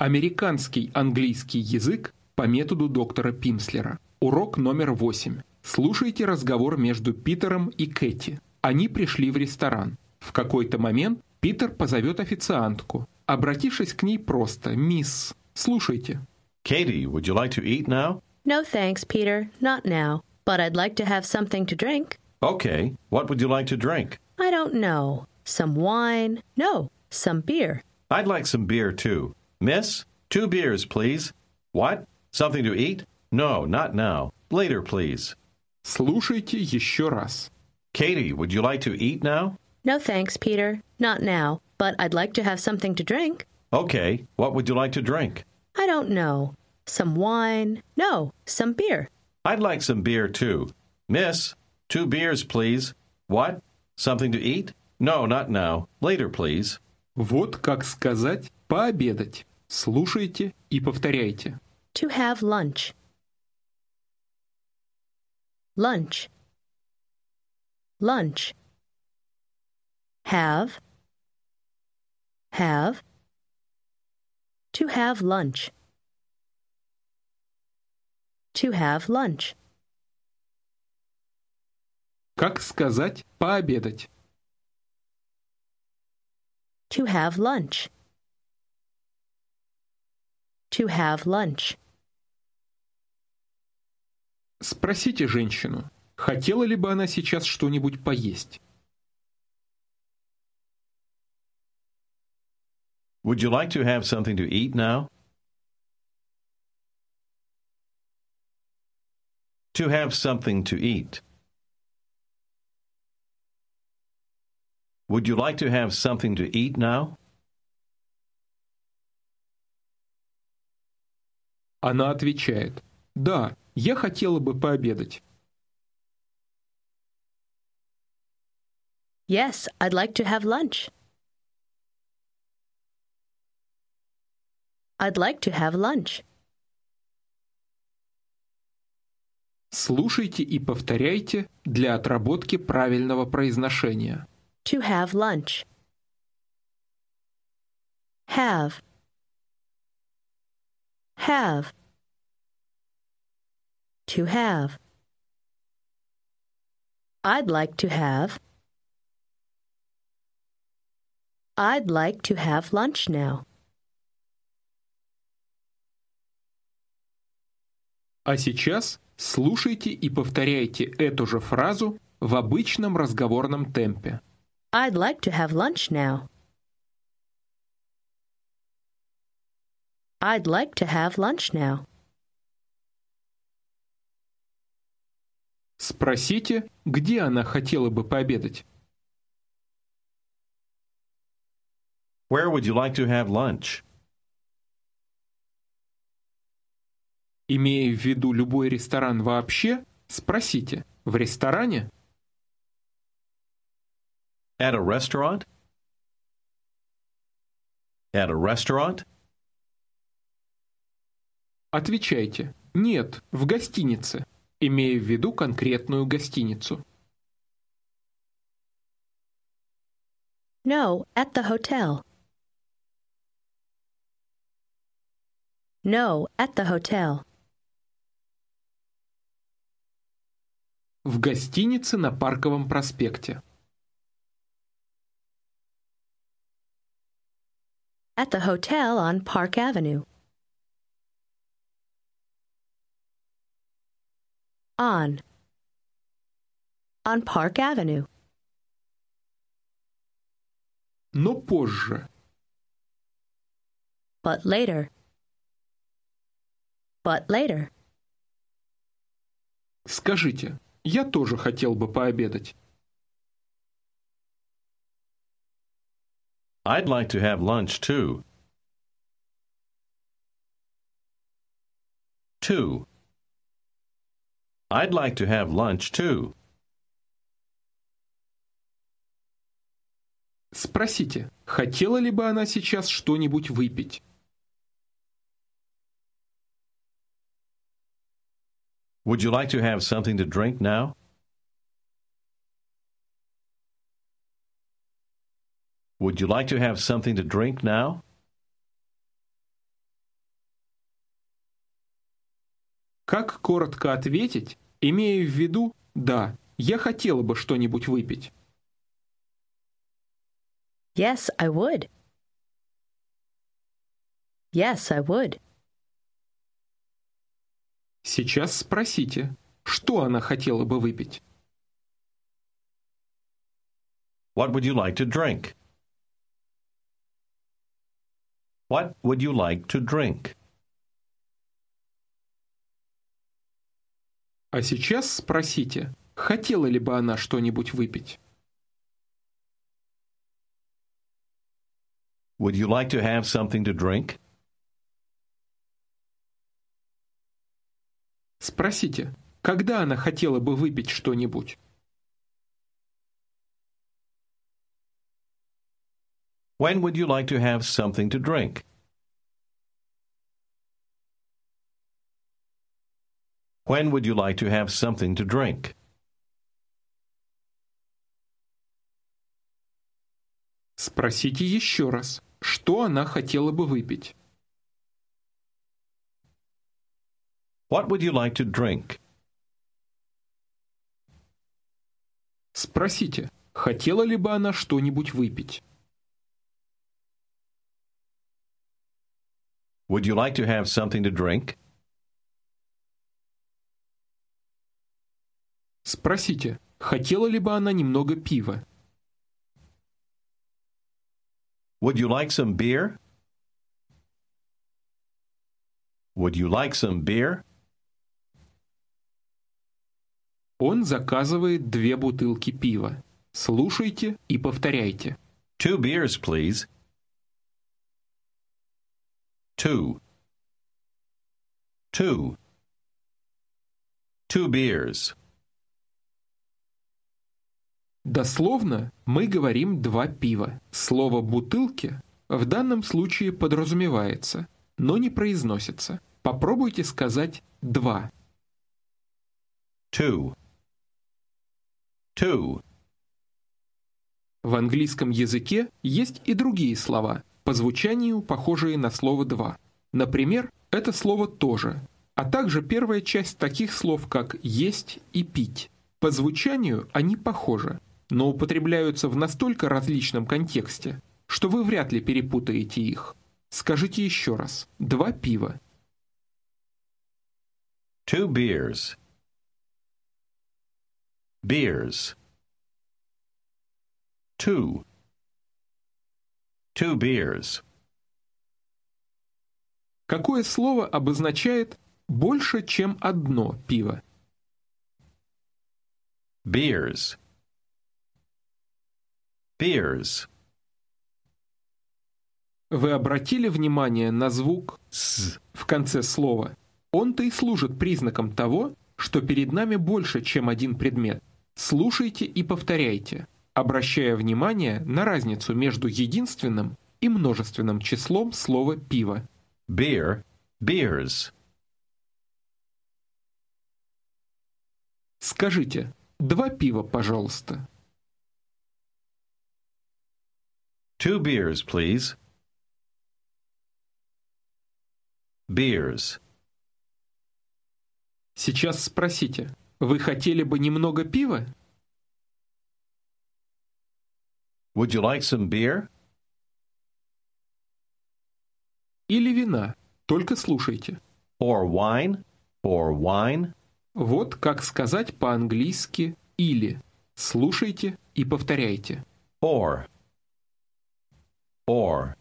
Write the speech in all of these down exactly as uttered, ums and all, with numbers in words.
Американский английский язык по методу доктора Пимслера. Урок номер восемь. Слушайте разговор между Питером и Кэти. Они пришли в ресторан. В какой-то момент Питер позовет официантку, обратившись к ней просто «Мисс». Слушайте. Katie, would you like to eat now? No thanks, Peter. Not now. But I'd like to have something to drink. Okay. What would you like to drink? I don't know. Some wine? No, some beer. I'd like some beer, too. Miss, two beers, please. What? Something to eat? No, not now. Later, please. Слушайте еще раз. Katie, would you like to eat now? No thanks, Peter. Not now. But I'd like to have something to drink. Okay. What would you like to drink? I don't know. Some wine? No, some beer. I'd like some beer, too. Miss, two beers, please. What? Something to eat? No, not now. Later, please. Вот как сказать «пообедать». Слушайте и повторяйте. To have lunch. Lunch. Lunch. Have. Have. To have lunch. To have lunch. Как сказать «пообедать»? To have lunch. To have lunch. Спросите женщину, хотела ли бы она сейчас что-нибудь поесть? Would you like to have something to eat now? To have something to eat. Would you like to have something to eat now? Она отвечает, да, я хотела бы пообедать. Yes, I'd like to have lunch. I'd like to have lunch. Слушайте и повторяйте для отработки правильного произношения. To have lunch. Have. Have. To have. I'd like to have. I'd like to have lunch now. А сейчас слушайте и повторяйте эту же фразу в обычном разговорном темпе. I'd like to have lunch now. I'd like to have lunch now. Спросите, где она хотела бы пообедать. Where would you like to have lunch? Имея в виду любой ресторан вообще, спросите, в ресторане? At a restaurant? At a restaurant? Отвечайте, нет, в гостинице, имея в виду конкретную гостиницу. No, at the hotel. No, at the hotel. В гостинице на Парковом проспекте. At the hotel on Park Avenue. On. On Park Avenue. Но позже. But later. But later. Скажите, я тоже хотел бы пообедать. I'd like to have lunch, too. Two. I'd like to have lunch, too. Спросите, хотела ли бы она сейчас что-нибудь выпить? Would you like to have something to drink now? Would you like to have something to drink now? Как коротко ответить, имея в виду «да, я хотела бы что-нибудь выпить»? Yes, I would. Yes, I would. Сейчас спросите, что она хотела бы выпить? What would you like to drink? What would you like to drink? А сейчас спросите, хотела ли бы она что-нибудь выпить? Would you like to have something to drink? Спросите, когда она хотела бы выпить что-нибудь? When would you like to have something to drink? When would you like to have something to drink? Спросите еще раз, что она хотела бы выпить? What would you like to drink? Спросите, хотела ли бы она что-нибудь выпить? Would you like to have something to drink? Спросите, хотела ли бы она немного пива? Would you like some beer? Would you like some beer? Он заказывает две бутылки пива. Слушайте и повторяйте. Two beers, please. Two. Two. Two beers. Дословно мы говорим «два пива». Слово «бутылки» в данном случае подразумевается, но не произносится. Попробуйте сказать «два». Two. Two. В английском языке есть и другие слова, по звучанию похожие на слово «два». Например, это слово «тоже», а также первая часть таких слов, как «есть» и «пить». По звучанию они похожи, но употребляются в настолько различном контексте, что вы вряд ли перепутаете их. Скажите еще раз. Два пива. Two beers. Beers. Two. Two beers. Какое слово обозначает больше, чем одно пиво? Beers. Beers. Вы обратили внимание на звук S. в конце слова? Он-то и служит признаком того, что перед нами больше, чем один предмет. Слушайте и повторяйте, обращая внимание на разницу между единственным и множественным числом слова «пиво». Beer. Beers. Скажите «два пива, пожалуйста». Two beers, please. Beers. Сейчас спросите, вы хотели бы немного пива? Would you like some beer? Или вина? Только слушайте. Or wine? Or wine? Вот как сказать по-английски «или». Слушайте и повторяйте. Or. Or.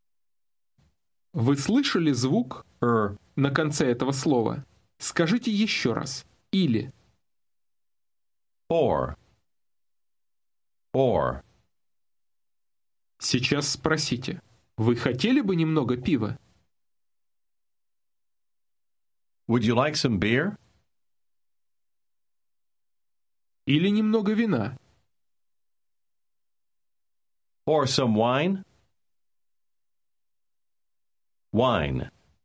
Вы слышали звук «р» на конце этого слова? Скажите еще раз. «Или». Or. Or. Сейчас спросите. Вы хотели бы немного пива? Would you like some beer? Или немного вина? Or some wine? Wine.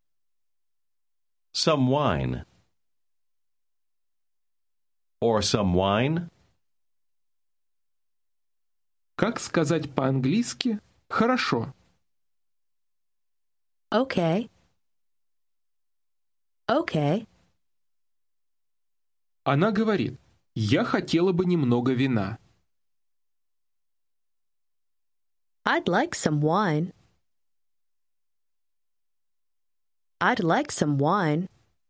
Some wine. Or some wine? Как сказать по-английски «хорошо»? Okay. Okay. Она говорит: «Я хотела бы немного вина». I'd like some wine. I'd like some wine.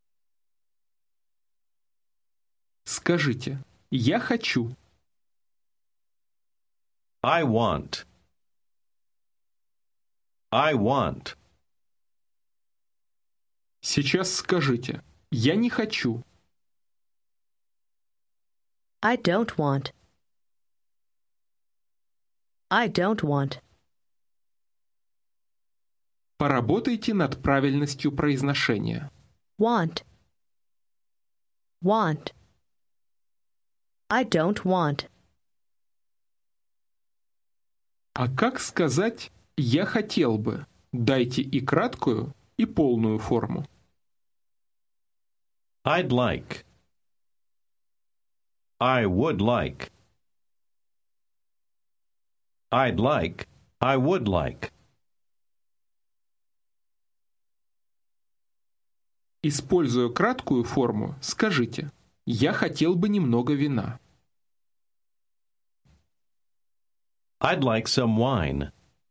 Скажите: «Я хочу». I want. I want. Сейчас скажите: «Я не хочу». I don't want. I don't want. Поработайте над правильностью произношения. Want. Want. I don't want. А как сказать «я хотел бы»? Дайте и краткую, и полную форму. I'd like. I would like. I'd like. I would like. Используя краткую форму, скажите: «Я хотел бы немного вина». I'd like some wine.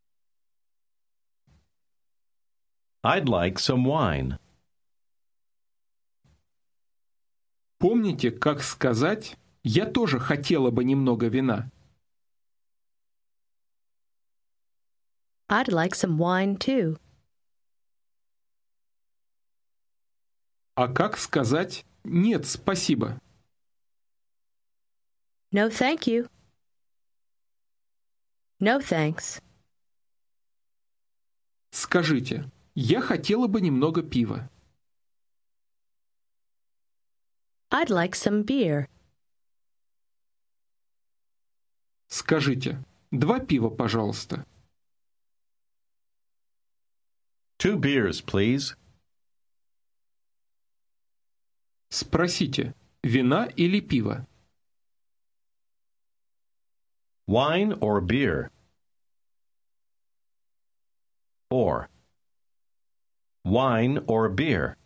I'd like some wine. Помните, как сказать «я тоже хотела бы немного вина»? I'd like some wine too. А как сказать «нет, спасибо»? No, thank you. No, thanks. Скажите: «Я хотела бы немного пива». I'd like some beer. Скажите: «Два пива, пожалуйста». Two beers, please. Спросите: «Вина или пиво?» Wine or beer? Or wine or beer?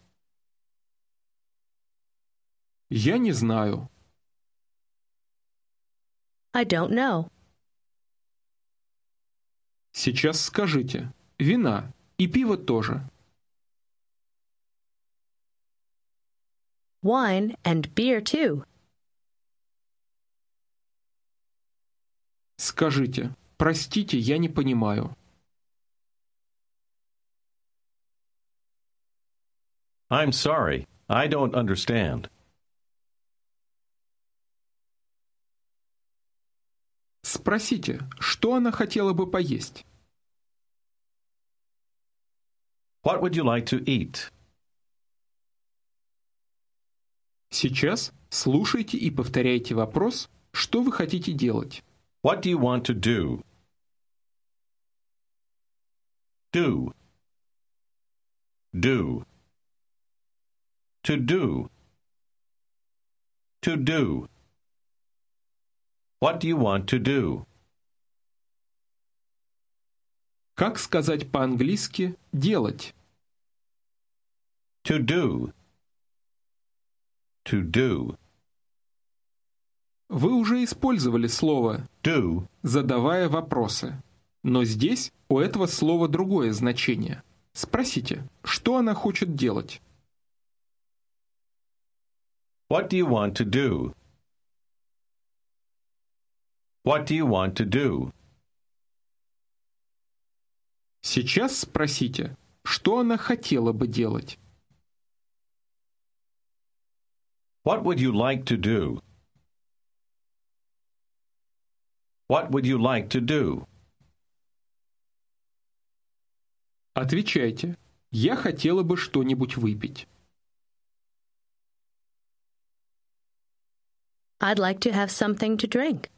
Я не знаю. I don't know. Сейчас скажите: «Вина и пиво тоже». Wine and beer too. Скажите: «Простите, я не понимаю». I'm sorry, I don't understand. Спросите, что она хотела бы поесть. What would you like to eat? Сейчас слушайте и повторяйте вопрос, что вы хотите делать. What do you want to do? Do. Do. To do. To do. What do you want to do? Как сказать по-английски «делать»? To do. To do. Вы уже использовали слово Do. задавая вопросы. Но здесь у этого слова другое значение. Спросите, что она хочет делать. What do you want to do? What do you want to do? Сейчас спросите, что она хотела бы делать. What would you like to do? What would you like to do? Отвечайте, я хотела бы что-нибудь выпить. I'd like to have something to drink.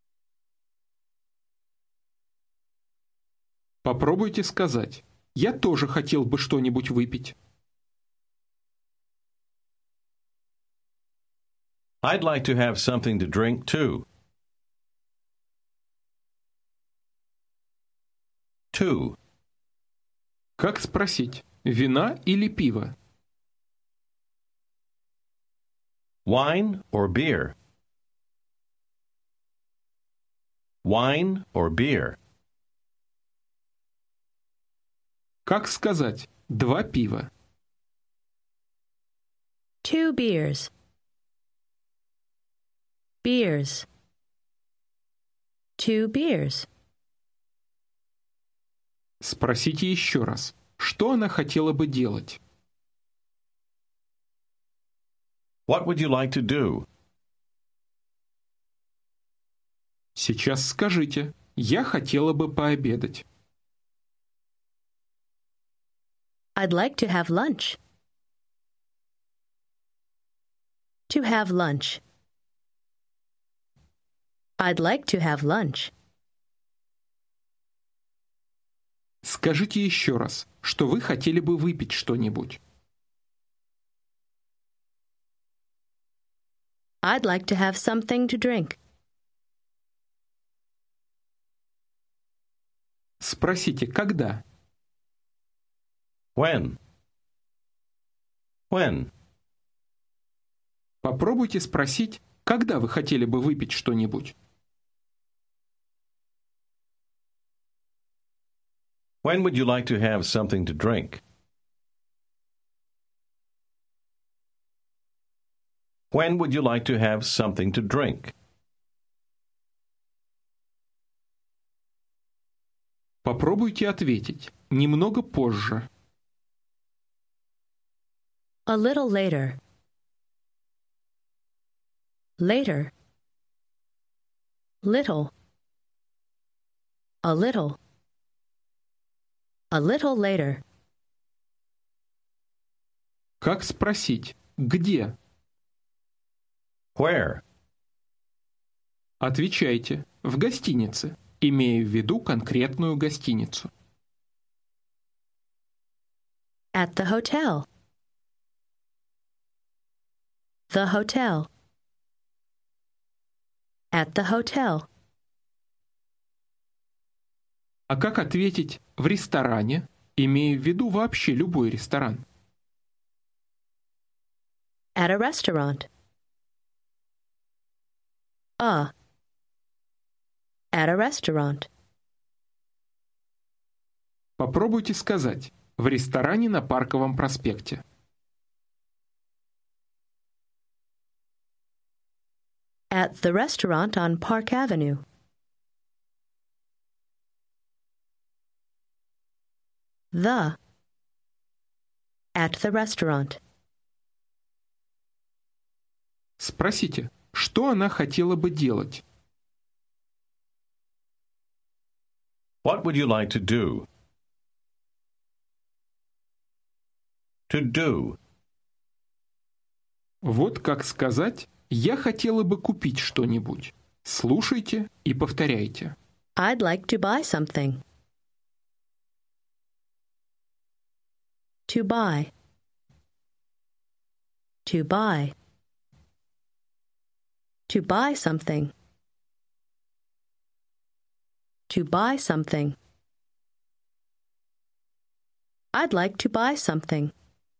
Попробуйте сказать, я тоже хотел бы что-нибудь выпить. I'd like to have something to drink too. Two. Как спросить, вина или пиво? Wine or beer? Wine or beer? Как сказать «два пива»? Two beers. Beers. Two beers. Спросите еще раз, что она хотела бы делать? What would you like to do? Сейчас скажите, я хотела бы пообедать. I'd like to have lunch. To have lunch. I'd like to have lunch. Скажите еще раз, что вы хотели бы выпить что-нибудь. I'd like to have something to drink. Спросите, когда? When? When? Попробуйте спросить, когда вы хотели бы выпить что-нибудь. When would you like to have something to drink? When would you like to have something to drink? Попробуйте ответить немного позже. A little later. Later. Little. A little. A little later. Как спросить «где»? Where? Отвечайте «в гостинице», имея в виду конкретную гостиницу. At the hotel. The hotel. At the hotel. А как ответить «в ресторане», имея в виду вообще любой ресторан? At a restaurant. A. At a restaurant. Попробуйте сказать «в ресторане на Парковом проспекте». At the restaurant on Park Avenue. The. At the restaurant. Спросите, что она хотела бы делать? What would you like to do? To do. Вот как сказать «я хотела бы купить что-нибудь». Слушайте и повторяйте. I'd like to buy something. To buy. To buy. To buy something. To buy something. I'd like to buy something.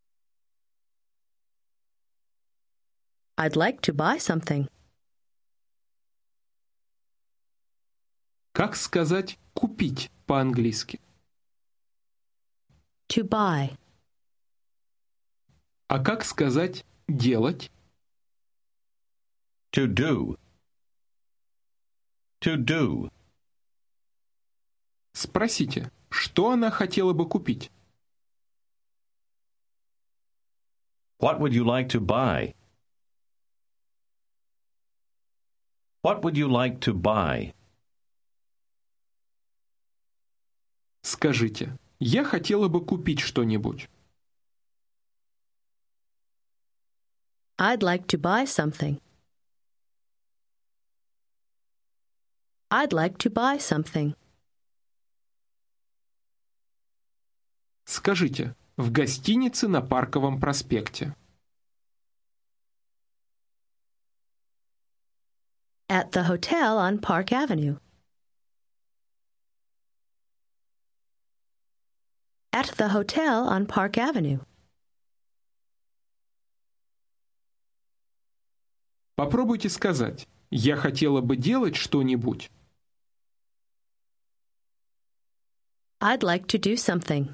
I'd like to buy something. Как сказать «купить» по-английски? To buy. А как сказать «делать»? To do. To do. Спросите, что она хотела бы купить? What would you like to buy? What would you like to buy? Скажите, я хотела бы купить что-нибудь. I'd like to buy something. I'd like to buy something. Скажите, в гостинице на Парковом проспекте. At the hotel on Park Avenue. At the hotel on Park Avenue. Попробуйте сказать «Я хотела бы делать что-нибудь». I'd like to do something.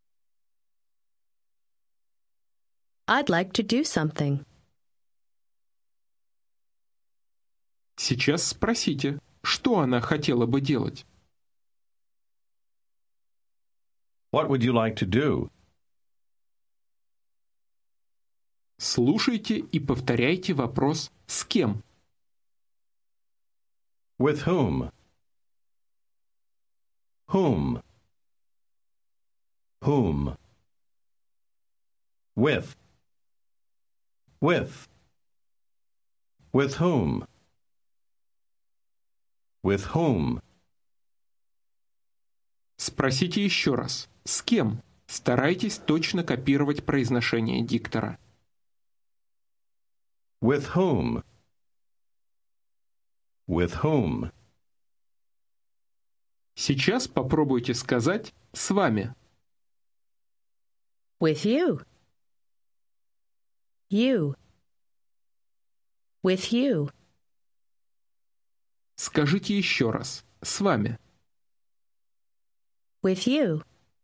I'd like to do something. Сейчас спросите, что она хотела бы делать. What would you like to do? Слушайте и повторяйте вопрос «С кем?». With whom? Whom? Whom? With? With? With whom? With whom? Спросите еще раз «С кем?». Старайтесь точно копировать произношение диктора. With whom? With whom? Сейчас попробуйте сказать «С вами». With you. You. With you. Скажите еще раз «С вами». With you.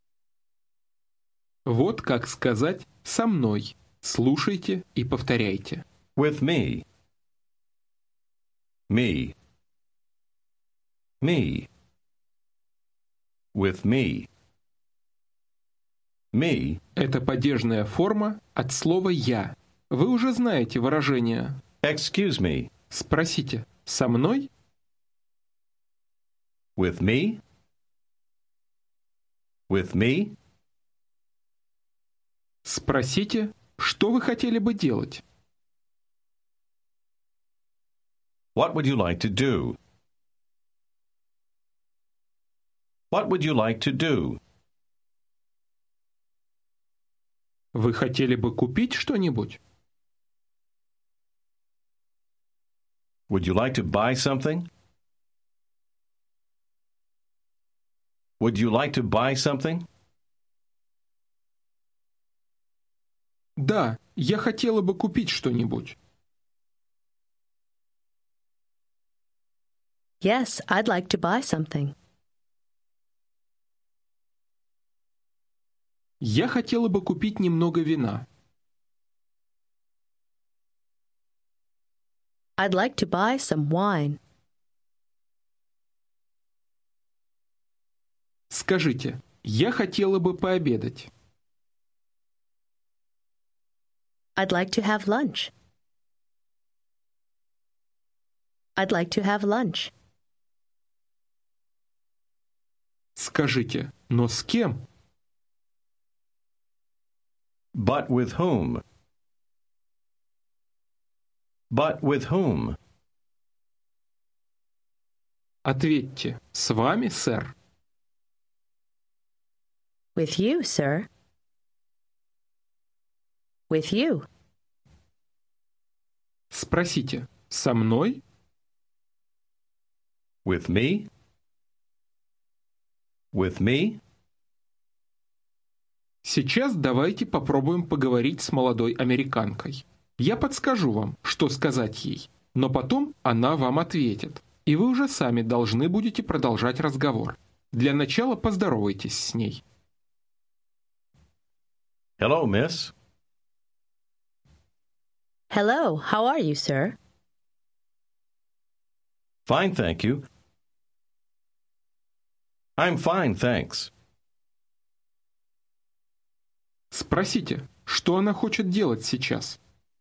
Вот как сказать «со мной». Слушайте и повторяйте. With me. Me. Me. With me. Me. Это падежная форма от слова «я». Вы уже знаете выражение. Excuse me. Спросите «со мной?» With me? With me? Спросите, что вы хотели бы делать? What would you like to do? What would you like to do? Вы хотели бы купить что-нибудь? Would you like to buy something? Would you like to buy something? Да, я хотела бы купить что-нибудь. Yes, I'd like to buy something. Я хотела бы купить немного вина. I'd like to buy some wine. Скажите, я хотела бы пообедать. I'd like to have lunch. I'd like to have lunch. Скажите, но с кем? But with whom? But with whom? Ответьте, с вами, сэр. With you, sir. With you. Спросите, со мной? With me? With me? Сейчас давайте попробуем поговорить с молодой американкой. Я подскажу вам, что сказать ей, но потом она вам ответит, и вы уже сами должны будете продолжать разговор. Для начала поздоровайтесь с ней. Hello, miss. Hello, how are you, sir? Fine, thank you. I'm fine, thanks. Спросите, что она хочет делать сейчас?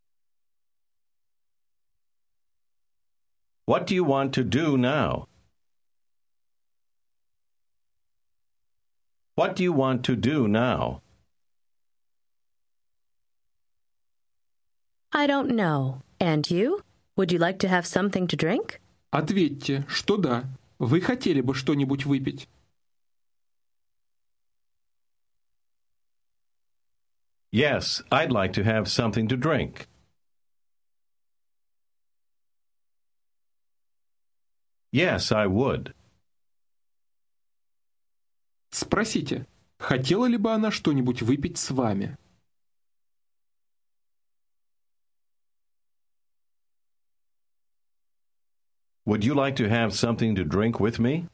What do you want to do now? What do you want to do now? I don't know. And you? Would you like to have something to drink? Ответьте, что да. Вы хотели бы что-нибудь выпить. Yes, I'd like to have something to drink. Yes, I would. Спросите, хотела ли бы она что-нибудь выпить с вами? Would you like to have something to drink with me?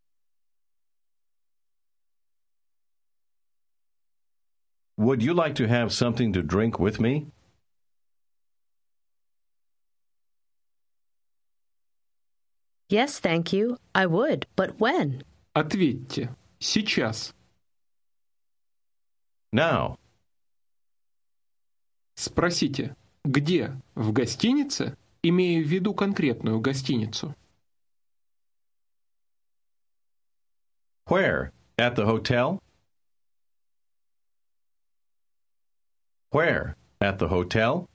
Would you like to have something to drink with me? Yes, thank you. I would, but when? Ответьте. Сейчас. Now. Спросите. Где? В гостинице? Имея в виду конкретную гостиницу. Where? At the hotel? Where? At the hotel?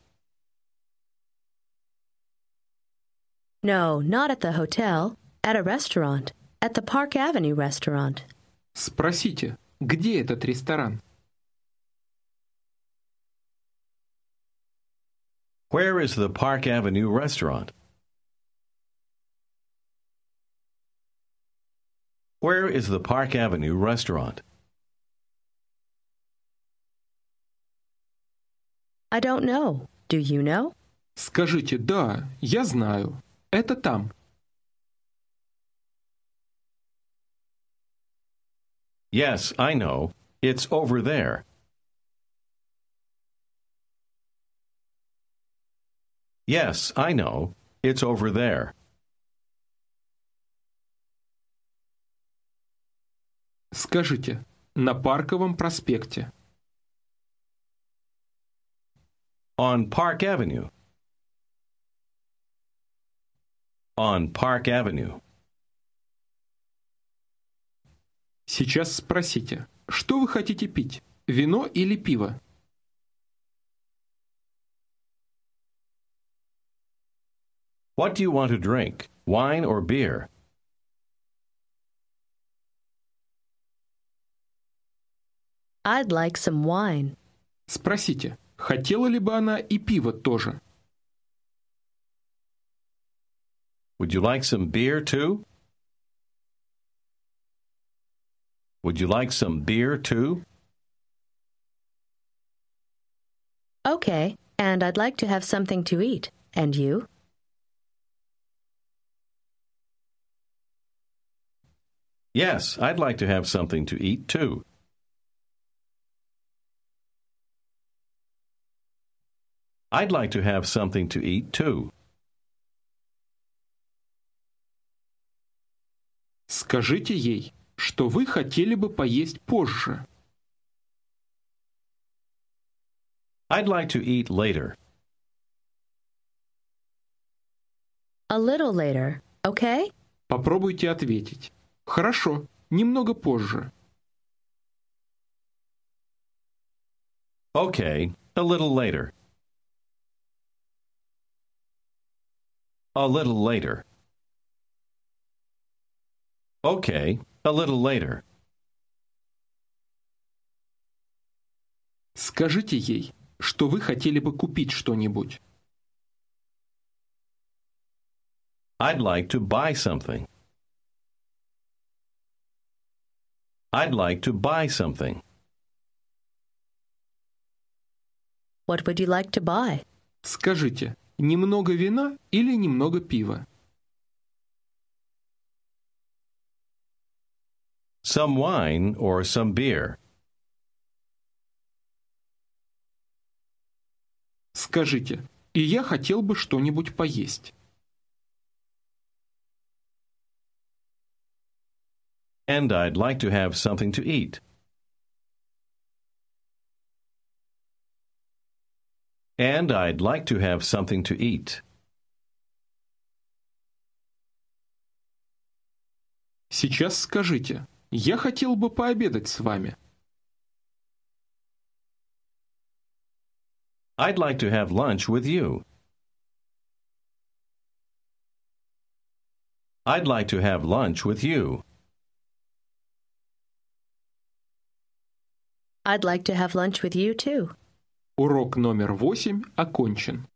No, not at the hotel. At a restaurant. At the Park Avenue restaurant. Спросите. Где этот ресторан? Where is the Park Avenue restaurant? Where is the Park Avenue restaurant? I don't know. Do you know? Скажите, да, я знаю. Это там. Yes, I know. It's over there. Yes, I know. It's over there. Скажите, на Парковом проспекте. On Park Avenue. On Park Avenue. Сейчас спросите, что вы хотите пить? Вино или пиво? What do you want to drink? Wine or beer? I'd like some wine. Спросите, хотела ли бы она и пиво тоже? Would you like some beer too? Would you like some beer too? Okay, and I'd like to have something to eat. And you? Yes, I'd like to have something to eat too. I'd like to have something to eat too. Скажите ей, что вы хотели бы поесть позже. I'd like to eat later. A little later, okay? Попробуйте ответить. Хорошо, немного позже. Okay, a little later. A little later. Okay, a little later. Скажите ей, что вы хотели бы купить что-нибудь. I'd like to buy something. I'd like to buy something. What would you like to buy? Скажите, немного вина или немного пива? Some wine or some beer. Скажите, и я хотел бы что-нибудь поесть. And I'd like to have something to eat. And I'd like to have something to eat. Сейчас скажите, я хотел бы пообедать с вами. I'd like to have lunch with you. I'd like to have lunch with you. I'd like to have lunch with you too. Урок номер восемь окончен.